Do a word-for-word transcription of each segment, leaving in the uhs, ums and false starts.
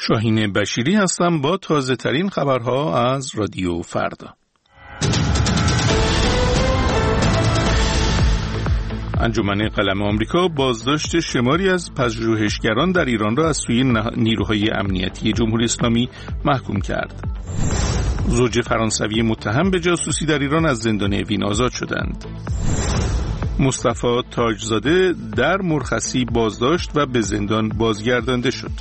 شاهین بشیری هستم با تازه ترین خبرها از رادیو فردا. انجمن قلم آمریکا بازداشت شماری از پژوهشگران در ایران را از سوی نیروهای امنیتی جمهوری اسلامی محکوم کرد. زوج فرانسوی متهم به جاسوسی در ایران از زندان اوین آزاد شدند. مصطفی تاجزاده در مرخصی بازداشت و به زندان بازگردانده شد.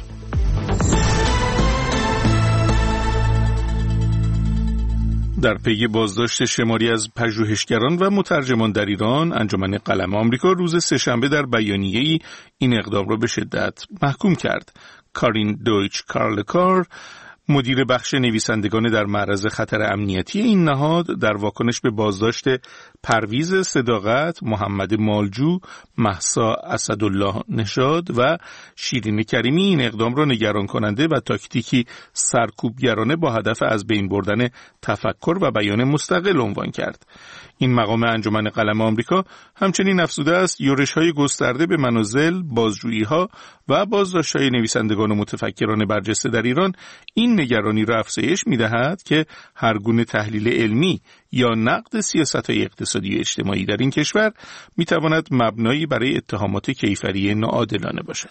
در پی بازداشت شماری از پژوهشگران و مترجمان در ایران، انجمن قلم آمریکا روز سه‌شنبه در بیانیه‌ای این اقدام را به شدت محکوم کرد. کارین دویچ کارلکار، مدیر بخش نویسندگان در معرض خطر امنیتی این نهاد، در واکنش به بازداشت پرویز صداقت، محمد مالجو، مهسا اسدالله نژاد و شیرین کریمی این اقدام را نگران کننده و تاکتیکی سرکوبگرانه با هدف از بین بردن تفکر و بیان مستقل عنوان کرد. این مقام انجمن قلم آمریکا همچنین افزوده است یورش‌های گسترده به منازل، بازجویی‌ها و بازداشت‌های نویسندگان و متفکران برجسته در ایران این نگرانی را افزایش می‌دهد که هر گونه تحلیل علمی یا نقد سیاست‌های اقتصادی و اجتماعی در این کشور می‌تواند مبنایی برای اتهامات کیفری ناعادلانه باشد.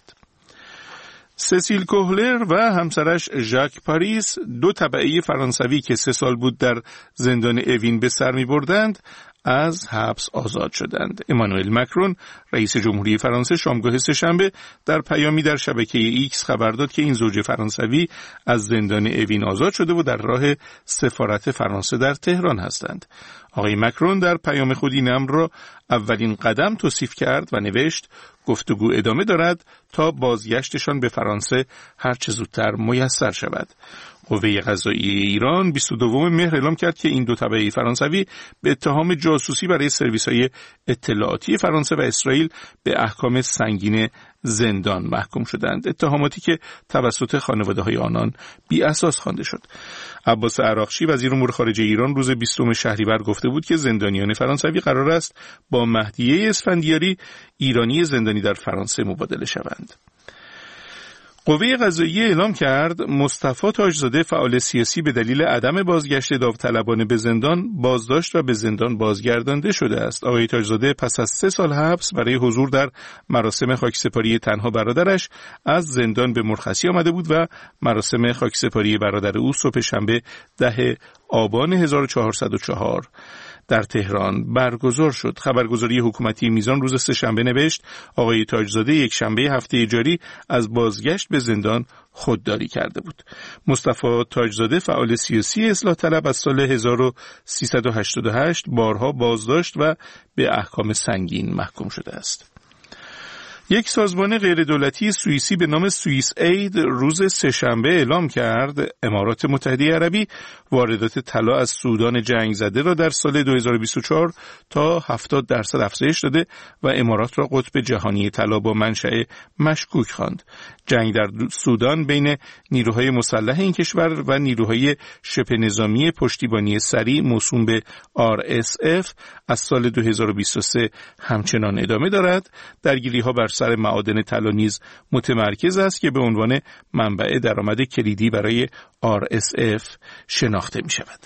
سسیل کوهلر و همسرش ژاک پاریس، دو تبعه فرانسوی که سه سال بود در زندان اوین به سر می بردند، از حبس آزاد شدند. امانوئل مکرون، رئیس جمهوری فرانسه، شامگاه سه‌شنبه در پیامی در شبکه ایکس خبر داد که این زوج فرانسوی از زندان اوین آزاد شده و در راه سفارت فرانسه در تهران هستند. آقای مکرون در پیام خود این امر را اولین قدم توصیف کرد و نوشت گفتگو ادامه دارد تا بازگشتشان به فرانسه هر چه زودتر میسر شود. قوه قضاییه ایران بیست و دوم مهر اعلام کرد که این دو تبعه فرانسوی به اتهام جاسوسی برای سرویس‌های اطلاعاتی فرانسه و اسرائیل به احکام سنگین زندان محکوم شدند، اتهاماتی که توسط خانواده‌های آنان بی اساس خوانده شد. عباس عراقچی، وزیر امور خارجه ایران، روز بیستم شهریور گفته بود که زندانیان فرانسوی قرار است با مهدیه اسفندیاری، ایرانی زندانی در فرانسه، مبادله شوند. قوه قضاییه اعلام کرد مصطفی تاجزاده، فعال سیاسی، به دلیل عدم بازگشت داوطلبانه به زندان بازداشت و به زندان بازگردانده شده است. آقای تاجزاده پس از سه سال حبس برای حضور در مراسم خاکسپاری تنها برادرش از زندان به مرخصی آمده بود و مراسم خاکسپاری برادر او صبح شنبه ده آبان هزار و چهارصد و چهار در تهران برگزار شد. خبرگزاری حکومتی میزان روز سه‌شنبه نوشت آقای تاجزاده یک شنبه هفته جاری از بازگشت به زندان خودداری کرده بود. مصطفی تاجزاده، فعال سیاسی اصلاح طلب، از سال هزار و سیصد و هشتاد و هشت بارها بازداشت و به احکام سنگین محکوم شده است. یک سازمان غیردولتی سوئیسی به نام سوئیس اید روز سه‌شنبه اعلام کرد امارات متحده عربی واردات طلا از سودان جنگ زده را در سال دو هزار و بیست و چهار تا هفتاد درصد افزایش داده و امارات را قطب جهانی طلا با منشأ مشکوک خواند. جنگ در سودان بین نیروهای مسلح این کشور و نیروهای شبه نظامی پشتیبانی سریع موسوم به آر اس اف از سال دو هزار و بیست و سه همچنان ادامه دارد. درگیری‌ها بر سر معادن طلا نیز متمرکز است که به عنوان منبع درآمد کلیدی برای آر اس اف شناخته می شود.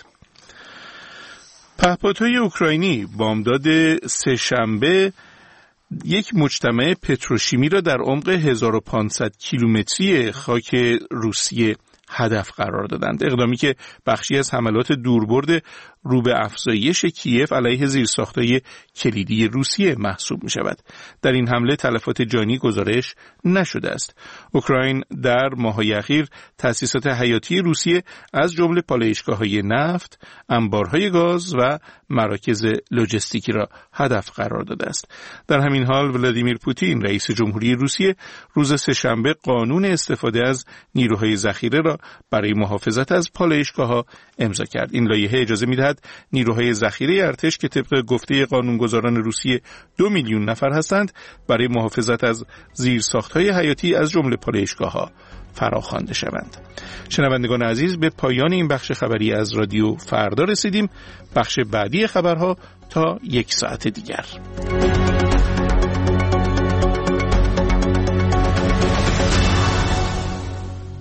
پهپادهای اوکراینی بامداد سه‌شنبه یک مجتمع پتروشیمی را در عمق هزار و پانصد کیلومتری خاک روسیه هدف قرار دادند. اقدامی که بخشی از حملات دوربرد رو به افزایش کیف علیه زیرساخت‌های کلیدی روسیه محسوب می شود. در این حمله تلفات جانی گزارش نشده است. اوکراین در ماه‌های اخیر تأسیسات حیاتی روسیه از جمله پالایشگاه‌های نفت، انبارهای گاز و مراکز لوجستیکی را هدف قرار داده است. در همین حال ولادیمیر پوتین، رئیس جمهوری روسیه، روز سه‌شنبه قانون استفاده از نیروهای ذخیره را برای محافظت از پالایشگاه‌ها امضا کرد. این لایحه اجازه می‌دهد نیروهای ذخیره ارتش که طبق گفته قانونگذاران روسیه دو میلیون نفر هستند برای محافظت از زیرساخت‌های حیاتی از جمله پالایشگاه‌ها فراخوانده شوند. شنوندگان عزیز، به پایان این بخش خبری از رادیو فردا رسیدیم. بخش بعدی خبرها تا یک ساعت دیگر.